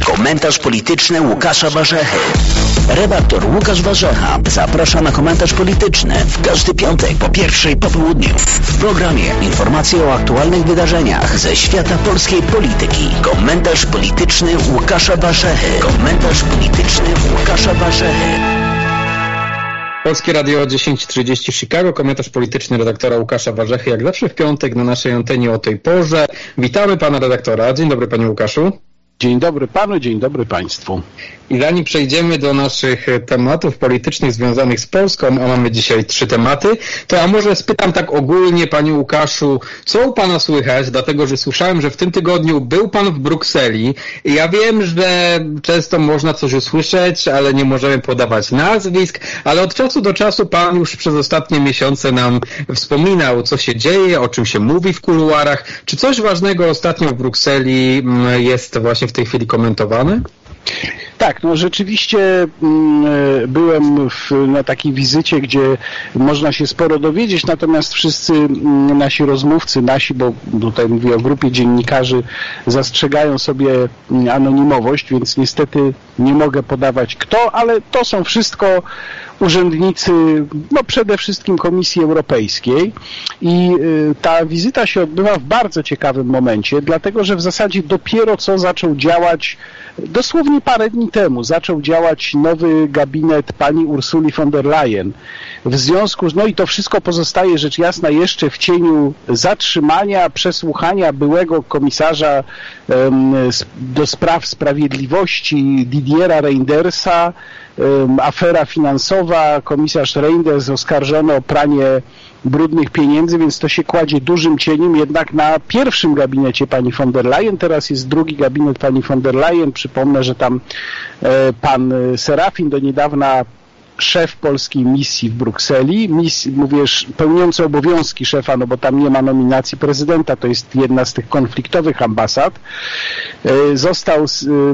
Komentarz polityczny Łukasza Warzechy. Redaktor Łukasz Warzecha zaprasza na komentarz polityczny w każdy piątek po 1:00 po południu. W programie informacje o aktualnych wydarzeniach ze świata polskiej polityki. Komentarz polityczny Łukasza Warzechy. Komentarz polityczny Łukasza Warzechy. Polskie Radio 10:30 Chicago, komentarz polityczny redaktora Łukasza Warzechy, jak zawsze w piątek na naszej antenie o tej porze. Witamy pana redaktora. Dzień dobry, panie Łukaszu. Dzień dobry panu, dzień dobry państwu. I zanim przejdziemy do naszych tematów politycznych związanych z Polską, a mamy dzisiaj 3 tematy, to ja może spytam tak ogólnie, panie Łukaszu, co u pana słychać, dlatego że słyszałem, że w tym tygodniu był pan w Brukseli i ja wiem, że często można coś usłyszeć, ale nie możemy podawać nazwisk, ale od czasu do czasu pan już przez ostatnie miesiące nam wspominał, co się dzieje, o czym się mówi w kuluarach. Czy coś ważnego ostatnio w Brukseli jest właśnie w tej chwili komentowane? Tak, no rzeczywiście byłem na takiej wizycie, gdzie można się sporo dowiedzieć, natomiast wszyscy nasi rozmówcy, bo tutaj mówię o grupie dziennikarzy, zastrzegają sobie anonimowość, więc niestety nie mogę podawać kto, ale to są wszystko urzędnicy, przede wszystkim Komisji Europejskiej i ta wizyta się odbywa w bardzo ciekawym momencie, dlatego że w zasadzie dopiero co zaczął działać, dosłownie parę dni temu, zaczął działać nowy gabinet pani Ursuli von der Leyen. W związku z, i to wszystko pozostaje rzecz jasna jeszcze w cieniu zatrzymania, przesłuchania byłego komisarza do spraw sprawiedliwości Didiera Reindersa, afera finansowa, komisarz Reinders oskarżono o pranie brudnych pieniędzy, więc to się kładzie dużym cieniem jednak na pierwszym gabinecie pani von der Leyen. Teraz jest drugi gabinet pani von der Leyen. Przypomnę, że tam pan Serafin, do niedawna szef polskiej misji w Brukseli, pełniący obowiązki szefa, bo tam nie ma nominacji prezydenta, to jest jedna z tych konfliktowych ambasad, został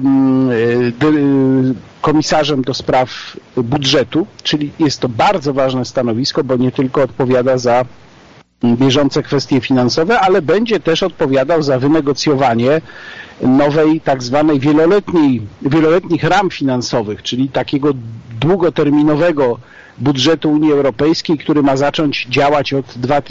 komisarzem do spraw budżetu, czyli jest to bardzo ważne stanowisko, bo nie tylko odpowiada za bieżące kwestie finansowe, ale będzie też odpowiadał za wynegocjowanie nowej tak zwanej wieloletnich ram finansowych, czyli takiego długoterminowego budżetu Unii Europejskiej, który ma zacząć działać od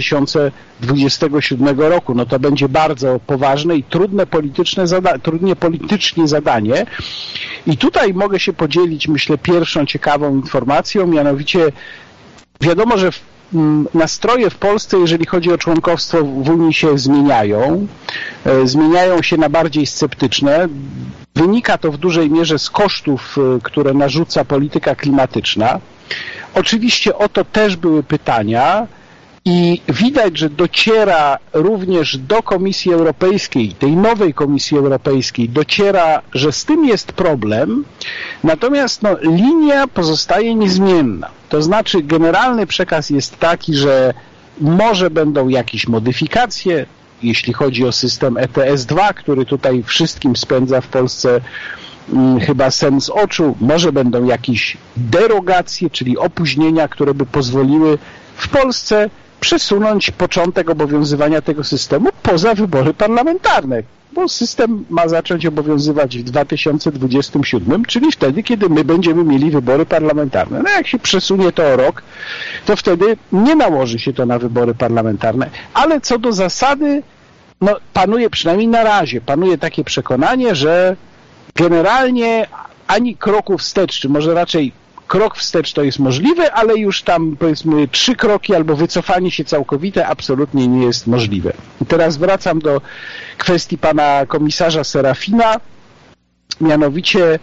2027 roku. No to będzie bardzo poważne i trudnie politycznie zadanie. I tutaj mogę się podzielić, myślę, pierwszą ciekawą informacją, mianowicie wiadomo, że nastroje w Polsce, jeżeli chodzi o członkostwo w Unii, się zmieniają. Zmieniają się na bardziej sceptyczne. Wynika to w dużej mierze z kosztów, które narzuca polityka klimatyczna. Oczywiście o to też były pytania i widać, że dociera również do Komisji Europejskiej, tej nowej Komisji Europejskiej, dociera, że z tym jest problem, natomiast linia pozostaje niezmienna. To znaczy generalny przekaz jest taki, że może będą jakieś modyfikacje, jeśli chodzi o system ETS2, który tutaj wszystkim spędza w Polsce chyba sen z oczu, może będą jakieś derogacje, czyli opóźnienia, które by pozwoliły w Polsce przesunąć początek obowiązywania tego systemu poza wybory parlamentarne, bo system ma zacząć obowiązywać w 2027, czyli wtedy, kiedy my będziemy mieli wybory parlamentarne. Jak się przesunie to o rok, to wtedy nie nałoży się to na wybory parlamentarne, ale co do zasady, panuje, przynajmniej na razie, panuje takie przekonanie, że generalnie ani kroku wstecz, czy może raczej krok wstecz to jest możliwe, ale już tam powiedzmy 3 kroki albo wycofanie się całkowite absolutnie nie jest możliwe. I teraz wracam do kwestii pana komisarza Serafina. Mianowicie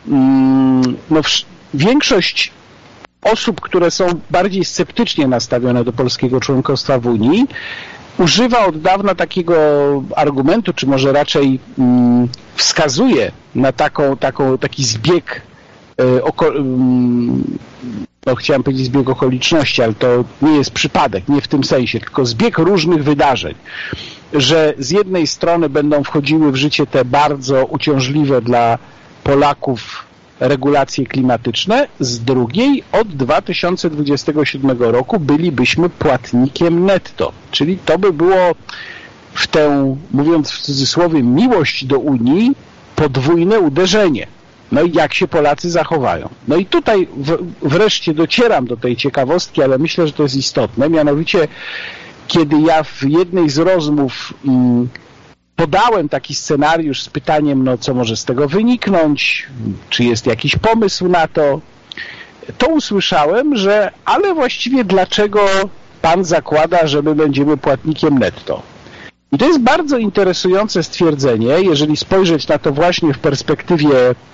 większość osób, które są bardziej sceptycznie nastawione do polskiego członkostwa w Unii, używa od dawna takiego argumentu, czy może raczej wskazuje na taki zbieg chciałem powiedzieć zbieg okoliczności, ale to nie jest przypadek, nie w tym sensie, tylko zbieg różnych wydarzeń, że z jednej strony będą wchodziły w życie te bardzo uciążliwe dla Polaków regulacje klimatyczne, z drugiej od 2027 roku bylibyśmy płatnikiem netto, czyli to by było w tę, mówiąc w cudzysłowie, miłość do Unii podwójne uderzenie. No i jak się Polacy zachowają. No i tutaj wreszcie docieram do tej ciekawostki, ale myślę, że to jest istotne, mianowicie kiedy ja w jednej z rozmów podałem taki scenariusz z pytaniem, no co może z tego wyniknąć, czy jest jakiś pomysł na to, to usłyszałem, że ale właściwie dlaczego pan zakłada, że my będziemy płatnikiem netto? I to jest bardzo interesujące stwierdzenie, jeżeli spojrzeć na to właśnie w perspektywie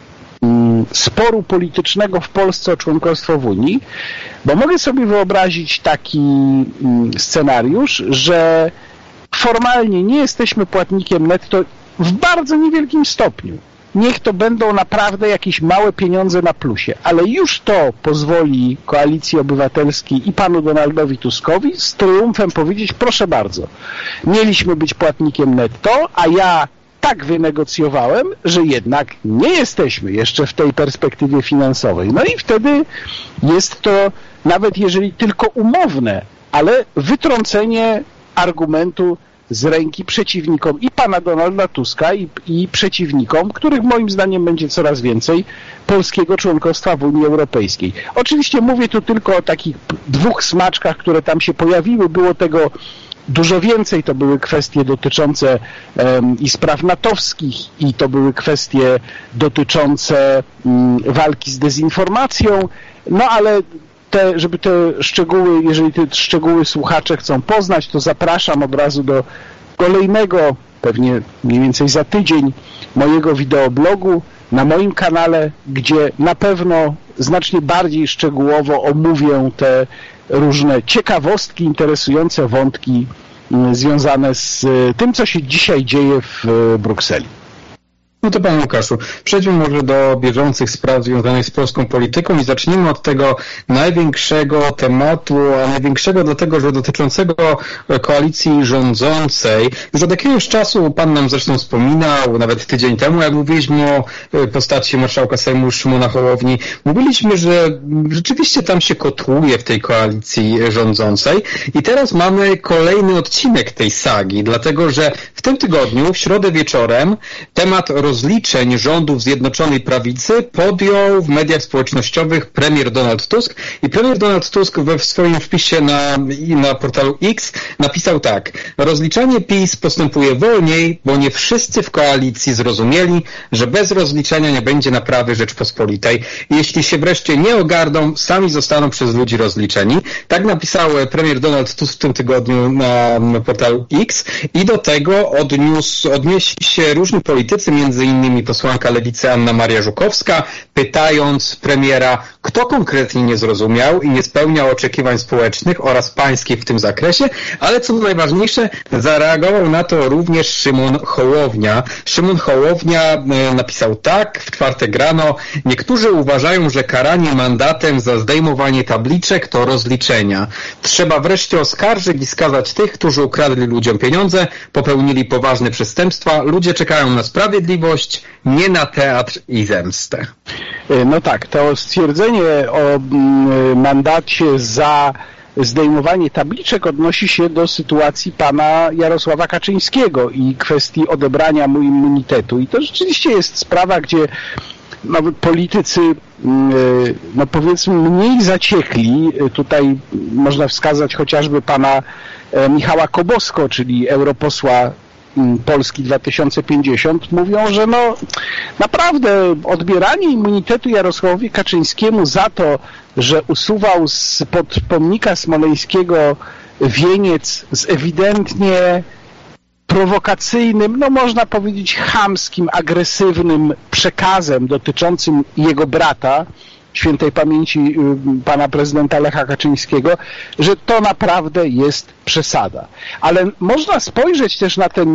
sporu politycznego w Polsce o członkostwo w Unii, bo mogę sobie wyobrazić taki scenariusz, że formalnie nie jesteśmy płatnikiem netto w bardzo niewielkim stopniu. Niech to będą naprawdę jakieś małe pieniądze na plusie, ale już to pozwoli Koalicji Obywatelskiej i panu Donaldowi Tuskowi z triumfem powiedzieć, proszę bardzo, mieliśmy być płatnikiem netto, a ja tak wynegocjowałem, że jednak nie jesteśmy jeszcze w tej perspektywie finansowej. No i wtedy jest to, nawet jeżeli tylko umowne, ale wytrącenie argumentu z ręki przeciwnikom i pana Donalda Tuska i przeciwnikom, których moim zdaniem będzie coraz więcej, polskiego członkostwa w Unii Europejskiej. Oczywiście mówię tu tylko o takich dwóch smaczkach, które tam się pojawiły. Było tego dużo więcej. To były kwestie dotyczące i spraw natowskich, i to były kwestie dotyczące walki z dezinformacją. No ale żeby te szczegóły, jeżeli te szczegóły słuchacze chcą poznać, to zapraszam od razu do kolejnego, pewnie mniej więcej za tydzień, mojego wideoblogu na moim kanale, gdzie na pewno znacznie bardziej szczegółowo omówię te różne ciekawostki, interesujące wątki związane z tym, co się dzisiaj dzieje w Brukseli. No to panie Łukaszu, przejdźmy może do bieżących spraw związanych z polską polityką i zacznijmy od tego największego tematu, a największego dlatego, że dotyczącego koalicji rządzącej. Już od jakiegoś czasu pan nam zresztą wspominał, nawet tydzień temu, jak mówiliśmy o postaci marszałka Sejmu Szymona Hołowni, mówiliśmy, że rzeczywiście tam się kotłuje w tej koalicji rządzącej i teraz mamy kolejny odcinek tej sagi, dlatego że w tym tygodniu, w środę wieczorem, temat rozliczeń rządów Zjednoczonej Prawicy podjął w mediach społecznościowych premier Donald Tusk i premier Donald Tusk w swoim wpisie na portalu X napisał tak: rozliczanie PiS postępuje wolniej, bo nie wszyscy w koalicji zrozumieli, że bez rozliczenia nie będzie naprawy Rzeczpospolitej. Jeśli się wreszcie nie ogarną, sami zostaną przez ludzi rozliczeni. Tak napisał premier Donald Tusk w tym tygodniu na portalu X i do tego odnieśli się różni politycy, między innymi posłanka Lewicy Anna Maria Żukowska, pytając premiera, kto konkretnie nie zrozumiał i nie spełniał oczekiwań społecznych oraz pańskich w tym zakresie, ale co najważniejsze, zareagował na to również Szymon Hołownia. Szymon Hołownia napisał tak w czwartek rano: niektórzy uważają, że karanie mandatem za zdejmowanie tabliczek to rozliczenia. Trzeba wreszcie oskarżyć i skazać tych, którzy ukradli ludziom pieniądze, popełnili poważne przestępstwa. Ludzie czekają na sprawiedliwość, nie na teatr i zemstę. No tak, to stwierdzenie o mandacie za zdejmowanie tabliczek odnosi się do sytuacji pana Jarosława Kaczyńskiego i kwestii odebrania mu immunitetu. I to rzeczywiście jest sprawa, gdzie politycy, no powiedzmy, mniej zaciekli, tutaj można wskazać chociażby pana Michała Kobosko, czyli europosła Polski 2050, mówią, że no naprawdę odbieranie immunitetu Jarosławowi Kaczyńskiemu za to, że usuwał spod pomnika smoleńskiego wieniec z ewidentnie prowokacyjnym, no można powiedzieć chamskim, agresywnym przekazem dotyczącym jego brata, świętej pamięci pana prezydenta Lecha Kaczyńskiego, że to naprawdę jest przesada. Ale można spojrzeć też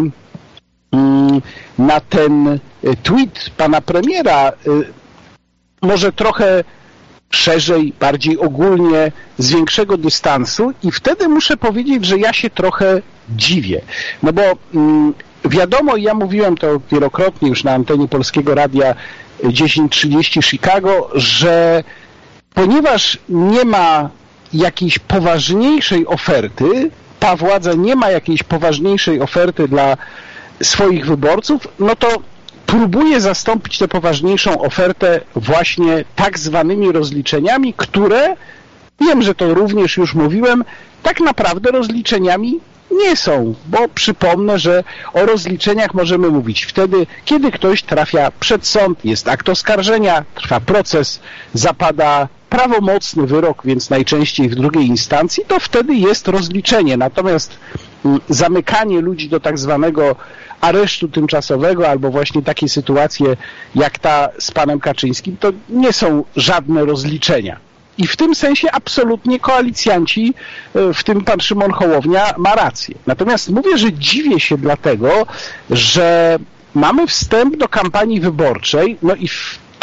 na ten tweet pana premiera może trochę szerzej, bardziej ogólnie, z większego dystansu i wtedy muszę powiedzieć, że ja się trochę dziwię. No bo wiadomo, ja mówiłem to wielokrotnie już na antenie Polskiego Radia 1030 Chicago, że ponieważ nie ma jakiejś poważniejszej oferty, ta władza nie ma jakiejś poważniejszej oferty dla swoich wyborców, no to próbuje zastąpić tę poważniejszą ofertę właśnie tak zwanymi rozliczeniami, które, wiem, że to również już mówiłem, tak naprawdę rozliczeniami nie są, bo przypomnę, że o rozliczeniach możemy mówić wtedy, kiedy ktoś trafia przed sąd, jest akt oskarżenia, trwa proces, zapada prawomocny wyrok, więc najczęściej w drugiej instancji, to wtedy jest rozliczenie. Natomiast zamykanie ludzi do tak zwanego aresztu tymczasowego albo właśnie takie sytuacje jak ta z panem Kaczyńskim, to nie są żadne rozliczenia. I w tym sensie absolutnie koalicjanci, w tym pan Szymon Hołownia, ma rację. Natomiast mówię, że dziwię się dlatego, że mamy wstęp do kampanii wyborczej, no i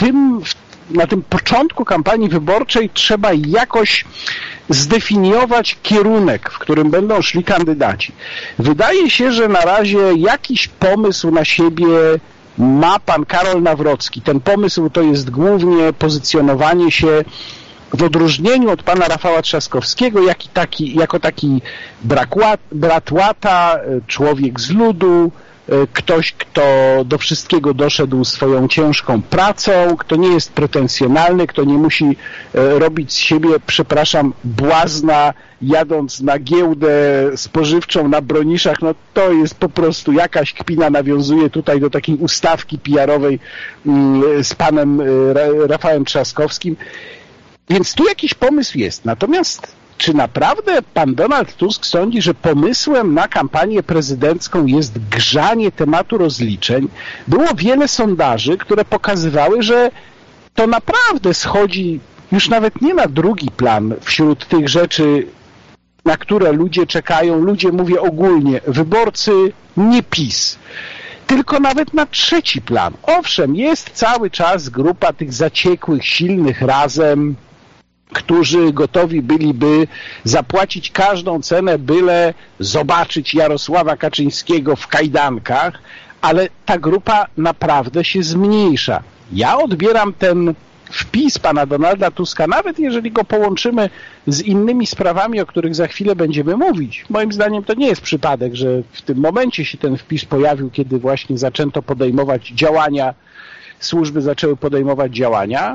na tym początku kampanii wyborczej trzeba jakoś zdefiniować kierunek, w którym będą szli kandydaci. Wydaje się, że na razie jakiś pomysł na siebie ma pan Karol Nawrocki. Ten pomysł to jest głównie pozycjonowanie się w odróżnieniu od pana Rafała Trzaskowskiego jako taki brat łata, człowiek z ludu, ktoś, kto do wszystkiego doszedł swoją ciężką pracą, kto nie jest pretensjonalny, kto nie musi robić z siebie, przepraszam, błazna, jadąc na giełdę spożywczą na Broniszach, no to jest po prostu jakaś kpina, nawiązuje tutaj do takiej ustawki PR-owej z panem Rafałem Trzaskowskim. Więc tu jakiś pomysł jest. Natomiast czy naprawdę pan Donald Tusk sądzi, że pomysłem na kampanię prezydencką jest grzanie tematu rozliczeń? Było wiele sondaży, które pokazywały, że to naprawdę schodzi już nawet nie na drugi plan wśród tych rzeczy, na które ludzie czekają. Ludzie, mówię ogólnie, wyborcy, nie PiS, tylko nawet na trzeci plan. Owszem, jest cały czas grupa tych zaciekłych, silnych Razem, którzy gotowi byliby zapłacić każdą cenę, byle zobaczyć Jarosława Kaczyńskiego w kajdankach, ale ta grupa naprawdę się zmniejsza. Ja odbieram ten wpis pana Donalda Tuska, nawet jeżeli go połączymy z innymi sprawami, o których za chwilę będziemy mówić. Moim zdaniem to nie jest przypadek, że w tym momencie się ten wpis pojawił, kiedy właśnie zaczęto podejmować działania, służby zaczęły podejmować działania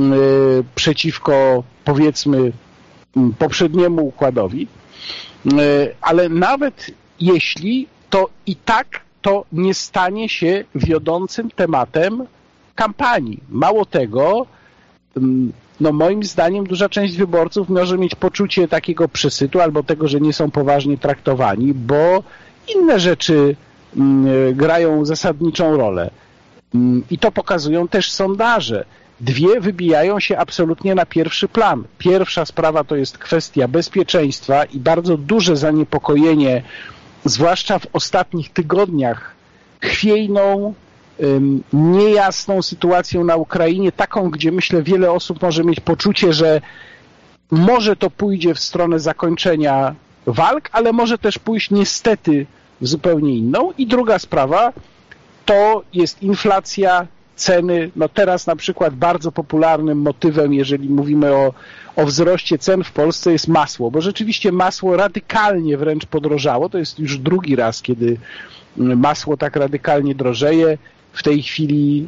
przeciwko, powiedzmy, poprzedniemu układowi, ale nawet jeśli, to i tak to nie stanie się wiodącym tematem kampanii. Mało tego, no moim zdaniem duża część wyborców może mieć poczucie takiego przesytu albo tego, że nie są poważnie traktowani, bo inne rzeczy grają zasadniczą rolę. I to pokazują też sondaże. Dwie wybijają się absolutnie na pierwszy plan. Pierwsza sprawa to jest kwestia bezpieczeństwa i bardzo duże zaniepokojenie, zwłaszcza w ostatnich tygodniach, chwiejną, niejasną sytuacją na Ukrainie, taką, gdzie myślę wiele osób może mieć poczucie, że może to pójdzie w stronę zakończenia walk, ale może też pójść niestety w zupełnie inną. I druga sprawa to jest inflacja, ceny. No teraz na przykład bardzo popularnym motywem, jeżeli mówimy o wzroście cen w Polsce, jest masło, bo rzeczywiście masło radykalnie wręcz podrożało. To jest już drugi raz, kiedy masło tak radykalnie drożeje. W tej chwili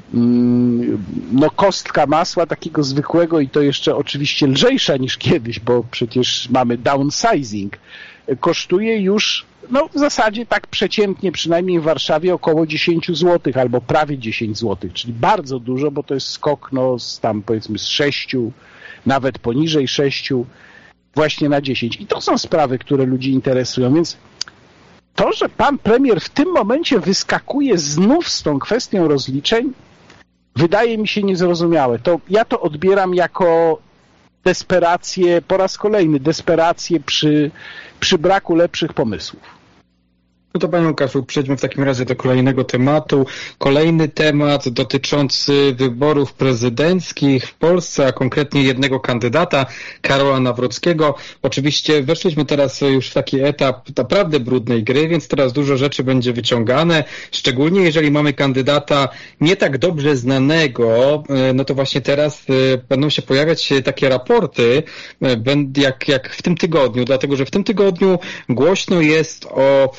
no kostka masła takiego zwykłego i to jeszcze oczywiście lżejsza niż kiedyś, bo przecież mamy downsizing, kosztuje już no w zasadzie tak przeciętnie, przynajmniej w Warszawie, około 10 zł albo prawie 10 zł, czyli bardzo dużo, bo to jest skok no z tam powiedzmy z 6, nawet poniżej 6 właśnie na 10. I to są sprawy, które ludzi interesują, więc to, że pan premier w tym momencie wyskakuje znów z tą kwestią rozliczeń, wydaje mi się niezrozumiałe. Ja to odbieram jako desperację, po raz kolejny, desperację przy braku lepszych pomysłów. No to panie Łukaszu, przejdźmy w takim razie do kolejnego tematu. Kolejny temat dotyczący wyborów prezydenckich w Polsce, a konkretnie jednego kandydata, Karola Nawrockiego. Oczywiście weszliśmy teraz już w taki etap naprawdę brudnej gry, więc teraz dużo rzeczy będzie wyciągane, szczególnie jeżeli mamy kandydata nie tak dobrze znanego, no to właśnie teraz będą się pojawiać takie raporty, jak w tym tygodniu, dlatego że w tym tygodniu głośno jest o wyciągnięciu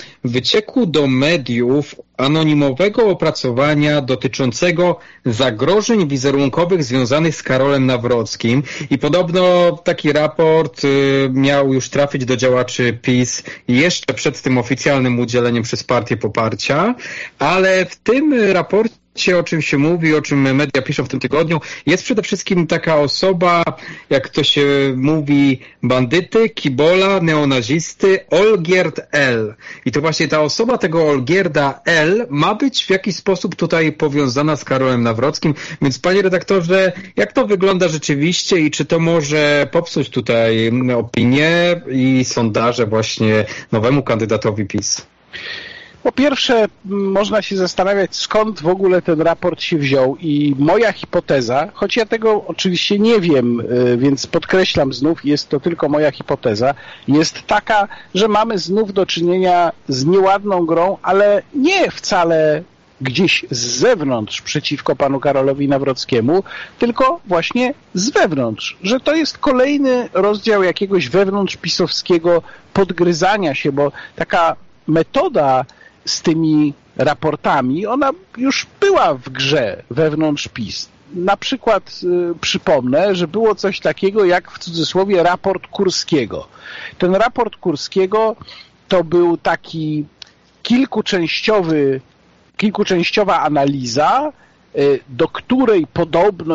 wyciekł do mediów anonimowego opracowania dotyczącego zagrożeń wizerunkowych związanych z Karolem Nawrockim i podobno taki raport miał już trafić do działaczy PiS jeszcze przed tym oficjalnym udzieleniem przez partię poparcia, ale w tym raporcie, o czym się mówi, o czym media piszą w tym tygodniu, jest przede wszystkim taka osoba, jak to się mówi, bandyty, kibola, neonazisty, Olgierd L. I to właśnie ta osoba tego Olgierda L. ma być w jakiś sposób tutaj powiązana z Karolem Nawrockim. Więc panie redaktorze, jak to wygląda rzeczywiście i czy to może popsuć tutaj opinię i sondaże właśnie nowemu kandydatowi PiS? Po pierwsze, można się zastanawiać, skąd w ogóle ten raport się wziął i moja hipoteza, choć ja tego oczywiście nie wiem, więc podkreślam znów, jest to tylko moja hipoteza, jest taka, że mamy znów do czynienia z nieładną grą, ale nie wcale gdzieś z zewnątrz przeciwko panu Karolowi Nawrockiemu, tylko właśnie z wewnątrz, że to jest kolejny rozdział jakiegoś wewnątrz pisowskiego podgryzania się, bo taka metoda z tymi raportami, ona już była w grze wewnątrz PiS. Na przykład przypomnę, że było coś takiego jak w cudzysłowie raport Kurskiego. Ten raport Kurskiego to był taki kilkuczęściowa analiza, do której podobno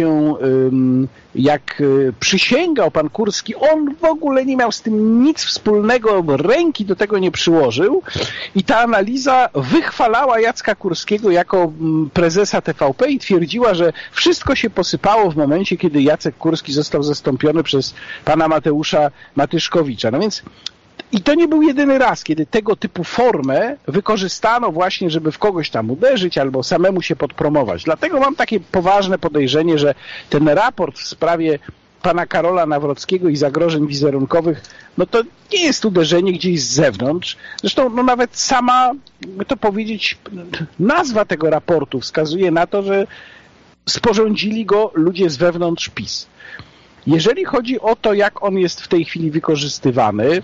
jak przysięgał pan Kurski, on w ogóle nie miał z tym nic wspólnego, ręki do tego nie przyłożył i ta analiza wychwalała Jacka Kurskiego jako prezesa TVP i twierdziła, że wszystko się posypało w momencie, kiedy Jacek Kurski został zastąpiony przez pana Mateusza Matyszkowicza. No więc i to nie był jedyny raz, kiedy tego typu formę wykorzystano właśnie, żeby w kogoś tam uderzyć albo samemu się podpromować. Dlatego mam takie poważne podejrzenie, że ten raport w sprawie pana Karola Nawrockiego i zagrożeń wizerunkowych, no to nie jest uderzenie gdzieś z zewnątrz. Zresztą no nawet sama, by to powiedzieć, nazwa tego raportu wskazuje na to, że sporządzili go ludzie z wewnątrz PiS. Jeżeli chodzi o to, jak on jest w tej chwili wykorzystywany,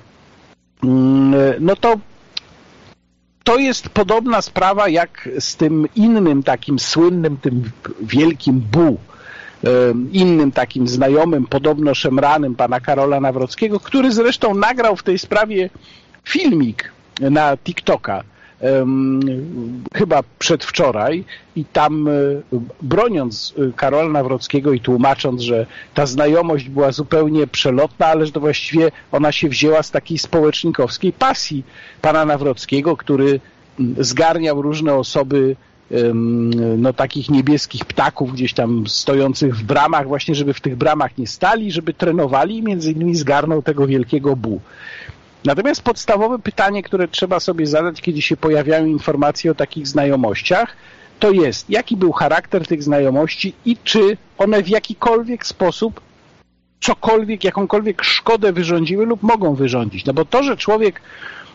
no to jest podobna sprawa jak z tym innym takim słynnym, tym wielkim innym takim znajomym, podobno szemranym pana Karola Nawrockiego, który zresztą nagrał w tej sprawie filmik na TikToka, chyba przedwczoraj i tam broniąc Karola Nawrockiego i tłumacząc, że ta znajomość była zupełnie przelotna, ale że to właściwie ona się wzięła z takiej społecznikowskiej pasji pana Nawrockiego, który zgarniał różne osoby, no takich niebieskich ptaków gdzieś tam stojących w bramach, właśnie żeby w tych bramach nie stali, żeby trenowali i między innymi zgarnął tego wielkiego Bu. Natomiast podstawowe pytanie, które trzeba sobie zadać, kiedy się pojawiają informacje o takich znajomościach, to jest, jaki był charakter tych znajomości i czy one w jakikolwiek sposób jakąkolwiek szkodę wyrządziły lub mogą wyrządzić. No bo to, że człowiek,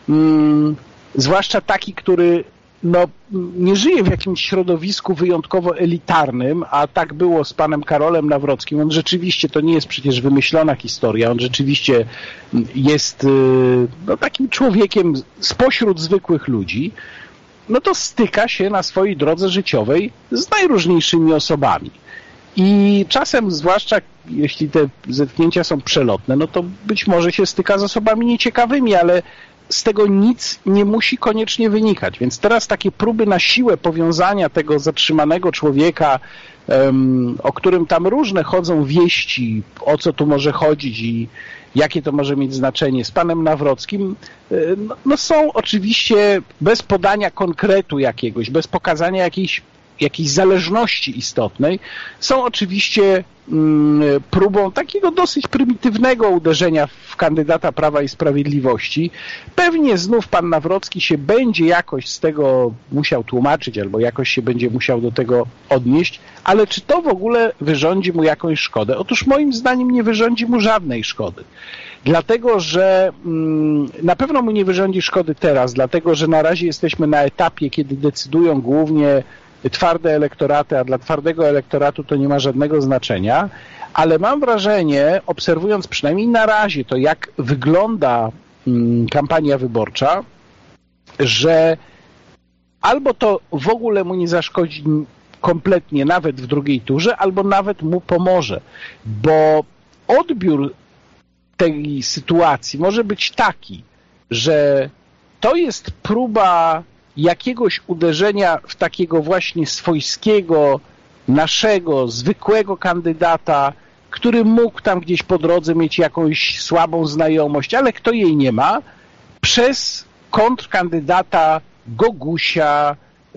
zwłaszcza taki, który nie żyje w jakimś środowisku wyjątkowo elitarnym, a tak było z panem Karolem Nawrockim. On rzeczywiście, to nie jest przecież wymyślona historia, on rzeczywiście jest takim człowiekiem spośród zwykłych ludzi, no to styka się na swojej drodze życiowej z najróżniejszymi osobami. I czasem, zwłaszcza jeśli te zetknięcia są przelotne, no to być może się styka z osobami nieciekawymi, ale z tego nic nie musi koniecznie wynikać. Więc teraz takie próby na siłę powiązania tego zatrzymanego człowieka, o którym tam różne chodzą wieści, o co tu może chodzić i jakie to może mieć znaczenie, z panem Nawrockim, no są oczywiście bez podania konkretu jakiegoś, bez pokazania jakiejś zależności istotnej, są oczywiście próbą takiego dosyć prymitywnego uderzenia w kandydata Prawa i Sprawiedliwości. Pewnie znów pan Nawrocki się będzie jakoś z tego musiał tłumaczyć albo jakoś się będzie musiał do tego odnieść, ale czy to w ogóle wyrządzi mu jakąś szkodę? Otóż moim zdaniem nie wyrządzi mu żadnej szkody. Dlatego, że na pewno mu nie wyrządzi szkody teraz, dlatego, że na razie jesteśmy na etapie, kiedy decydują głównie twarde elektoraty, a dla twardego elektoratu to nie ma żadnego znaczenia, ale mam wrażenie, obserwując przynajmniej na razie to, jak wygląda kampania wyborcza, że albo to w ogóle mu nie zaszkodzi kompletnie nawet w drugiej turze, albo nawet mu pomoże, bo odbiór tej sytuacji może być taki, że to jest próba jakiegoś uderzenia w takiego właśnie swojskiego, naszego, zwykłego kandydata, który mógł tam gdzieś po drodze mieć jakąś słabą znajomość, ale kto jej nie ma, przez kontrkandydata Gogusia,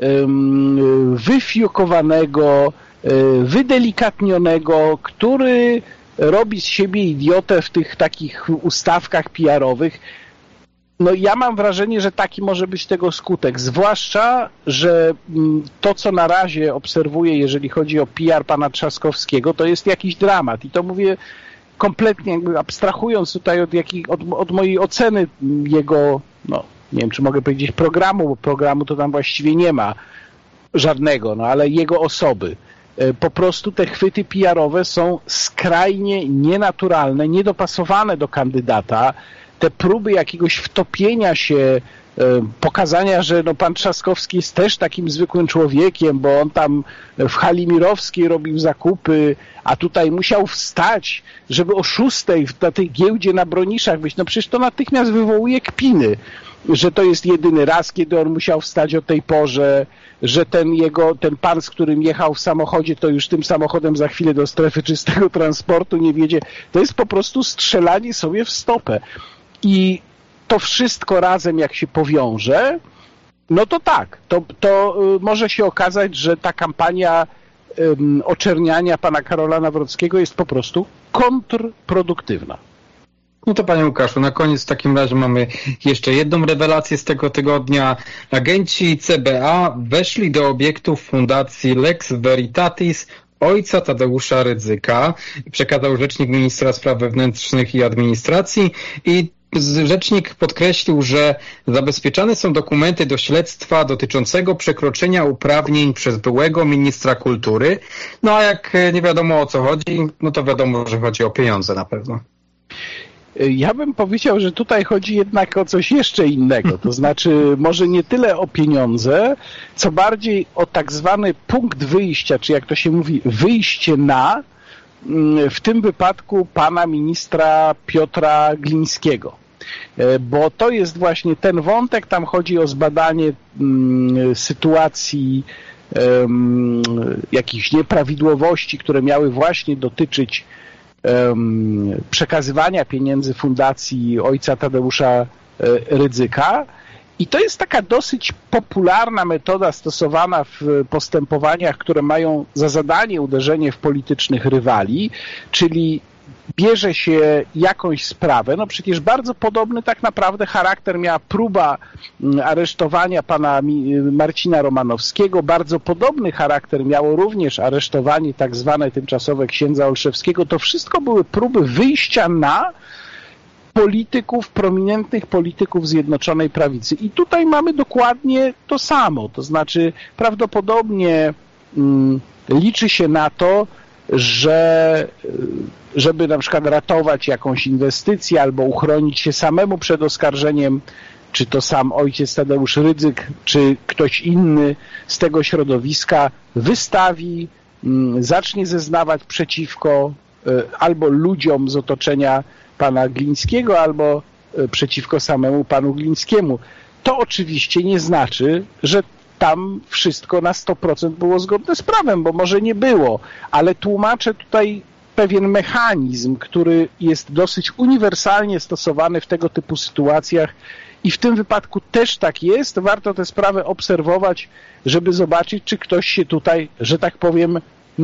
wyfiukowanego, wydelikatnionego, który robi z siebie idiotę w tych takich ustawkach PR-owych. No ja mam wrażenie, że taki może być tego skutek, zwłaszcza, że to, co na razie obserwuję, jeżeli chodzi o PR pana Trzaskowskiego, to jest jakiś dramat i to mówię kompletnie jakby abstrahując tutaj od mojej oceny jego, no nie wiem, czy mogę powiedzieć programu, bo programu to tam właściwie nie ma żadnego, no ale jego osoby. Po prostu te chwyty PR-owe są skrajnie nienaturalne, niedopasowane do kandydata. Te próby jakiegoś wtopienia się, pokazania, że no pan Trzaskowski jest też takim zwykłym człowiekiem, bo on tam w hali Mirowskiej robił zakupy, a tutaj musiał wstać, żeby o 6:00 na tej giełdzie na Broniszach być. No przecież to natychmiast wywołuje kpiny, że to jest jedyny raz, kiedy on musiał wstać o tej porze, że ten pan, z którym jechał w samochodzie, to już tym samochodem za chwilę do strefy czystego transportu nie wjedzie. To jest po prostu strzelanie sobie w stopę. I to wszystko razem, jak się powiąże, no to tak, to może się okazać, że ta kampania oczerniania pana Karola Nawrockiego jest po prostu kontrproduktywna. No to panie Łukaszu, na koniec w takim razie mamy jeszcze jedną rewelację z tego tygodnia. Agenci CBA weszli do obiektów Fundacji Lex Veritatis ojca Tadeusza Rydzyka, przekazał rzecznik ministra spraw wewnętrznych i administracji i rzecznik podkreślił, że zabezpieczane są dokumenty do śledztwa dotyczącego przekroczenia uprawnień przez byłego ministra kultury. No a jak nie wiadomo o co chodzi, no to wiadomo, że chodzi o pieniądze na pewno. Ja bym powiedział, że tutaj chodzi jednak o coś jeszcze innego, to znaczy może nie tyle o pieniądze, co bardziej o tak zwany punkt wyjścia, czy jak to się mówi, wyjście na, w tym wypadku pana ministra Piotra Glińskiego. Bo to jest właśnie ten wątek, tam chodzi o zbadanie sytuacji jakichś nieprawidłowości, które miały właśnie dotyczyć przekazywania pieniędzy fundacji ojca Tadeusza Rydzyka. I to jest taka dosyć popularna metoda stosowana w postępowaniach, które mają za zadanie uderzenie w politycznych rywali, czyli bierze się jakąś sprawę, no przecież bardzo podobny tak naprawdę charakter miała próba aresztowania pana Marcina Romanowskiego, bardzo podobny charakter miało również aresztowanie tak zwane tymczasowe księdza Olszewskiego. To wszystko były próby wyjścia na polityków, prominentnych polityków Zjednoczonej Prawicy. I tutaj mamy dokładnie to samo, to znaczy prawdopodobnie liczy się na to, żeby na przykład ratować jakąś inwestycję albo uchronić się samemu przed oskarżeniem, czy to sam ojciec Tadeusz Rydzyk, czy ktoś inny z tego środowiska wystawi, zacznie zeznawać przeciwko albo ludziom z otoczenia pana Glińskiego, albo przeciwko samemu panu Glińskiemu. To oczywiście nie znaczy, że tam wszystko na 100% było zgodne z prawem, bo może nie było, ale tłumaczę tutaj pewien mechanizm, który jest dosyć uniwersalnie stosowany w tego typu sytuacjach i w tym wypadku też tak jest. Warto tę sprawę obserwować, żeby zobaczyć, czy ktoś się tutaj, że tak powiem,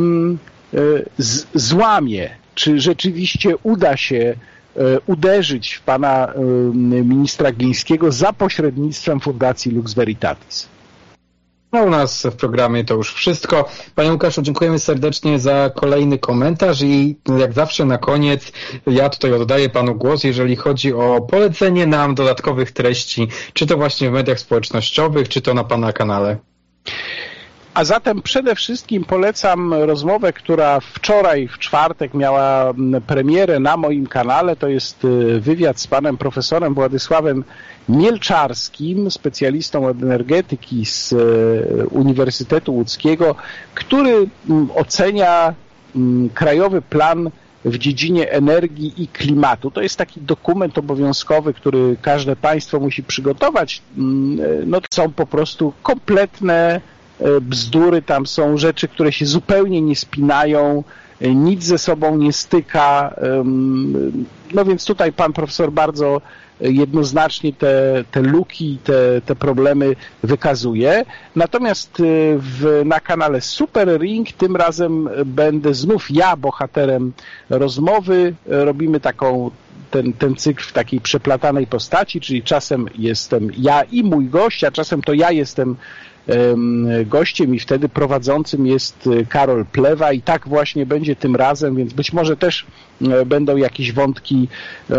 złamie, czy rzeczywiście uda się uderzyć w pana ministra Glińskiego za pośrednictwem Fundacji Lux Veritatis. No u nas w programie to już wszystko. Panie Łukaszu, dziękujemy serdecznie za kolejny komentarz i jak zawsze na koniec ja tutaj oddaję panu głos, jeżeli chodzi o polecenie nam dodatkowych treści, czy to właśnie w mediach społecznościowych, czy to na pana kanale. A zatem przede wszystkim polecam rozmowę, która wczoraj, w czwartek, miała premierę na moim kanale. To jest wywiad z panem profesorem Władysławem Mielczarskim, specjalistą od energetyki z Uniwersytetu Łódzkiego, który ocenia krajowy plan w dziedzinie energii i klimatu. To jest taki dokument obowiązkowy, który każde państwo musi przygotować. No, to są po prostu kompletne bzdury, tam są rzeczy, które się zupełnie nie spinają, nic ze sobą nie styka. No więc tutaj pan profesor bardzo jednoznacznie te luki, te problemy wykazuje. Natomiast na kanale Super Ring tym razem będę znów ja bohaterem rozmowy. Robimy ten cykl w takiej przeplatanej postaci, czyli czasem jestem ja i mój gość, a czasem to ja jestem gościem i wtedy prowadzącym jest Karol Plewa i tak właśnie będzie tym razem, więc być może też będą jakieś wątki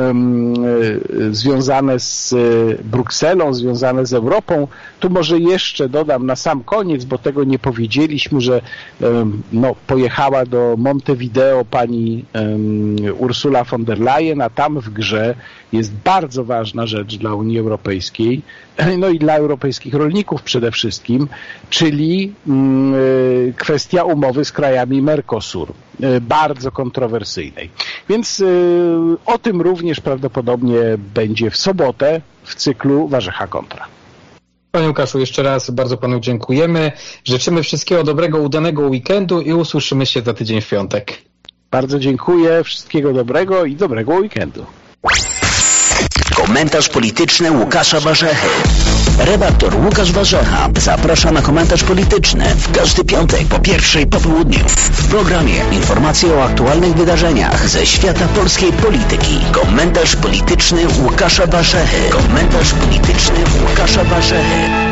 związane z Brukselą, związane z Europą. Tu może jeszcze dodam na sam koniec, bo tego nie powiedzieliśmy, że pojechała do Montevideo pani Ursula von der Leyen, a tam w grze jest bardzo ważna rzecz dla Unii Europejskiej, no i dla europejskich rolników przede wszystkim, czyli kwestia umowy z krajami Mercosur, bardzo kontrowersyjnej. Więc o tym również prawdopodobnie będzie w sobotę w cyklu Warzecha Kontra. Panie Łukaszu, jeszcze raz bardzo panu dziękujemy. Życzymy wszystkiego dobrego, udanego weekendu i usłyszymy się za tydzień w piątek. Bardzo dziękuję, wszystkiego dobrego i dobrego weekendu. Komentarz polityczny Łukasza Warzechy. Redaktor Łukasz Warzecha zaprasza na komentarz polityczny w każdy piątek po 1:00 po południu. W programie informacje o aktualnych wydarzeniach ze świata polskiej polityki. Komentarz polityczny Łukasza Warzechy. Komentarz polityczny Łukasza Warzechy.